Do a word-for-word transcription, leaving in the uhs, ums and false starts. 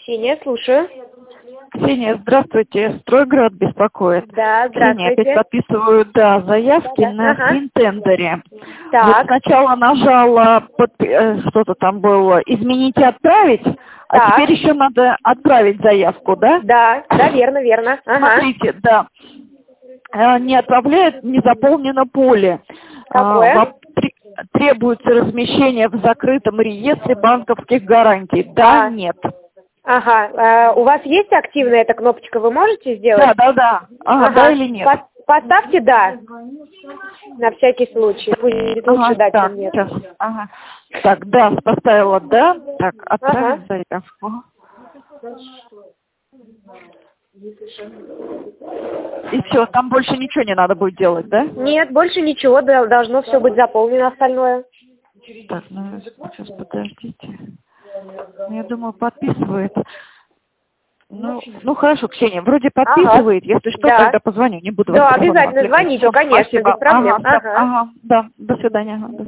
Ксения, слушаю. Ксения, здравствуйте. Стройград беспокоит. Да, Ксения, здравствуйте. опять подписываю, да, заявки Да, да. на Ага. финтендере. Так. Вот сначала нажала, подпи- э, что-то там было, изменить и отправить, а Так. теперь еще надо отправить заявку, да? Да, да, верно, верно. Ага. Смотрите, да. Э, Не отправляет, не заполнено поле. Какое? А, воп- тре- Требуется размещение в закрытом реестре банковских гарантий. Да, А. нет. Ага. А, у вас есть активная эта кнопочка, вы можете сделать? Да, да, да. Ага, да или нет? По- Поставьте «да». На всякий случай. Пусть будет лучше Ага, «да», так, чем «нет». сейчас. Ага. Так, да, поставила «да». Так, отправить Ага. заявку. И все, там больше ничего не надо будет делать, да? Нет, больше ничего, да, должно все быть заполнено остальное. Так, ну, сейчас подождите. Ну, я думаю, подписывает. Ну, ну хорошо, Ксения, вроде подписывает. Ага. Если что, Да. тогда позвоню, не буду Да, вас телефоном обязательно отвлекать. звоните, Всё, конечно, спасибо. без проблем. Ага, всё, Ага. ага, да, до свидания. Ага.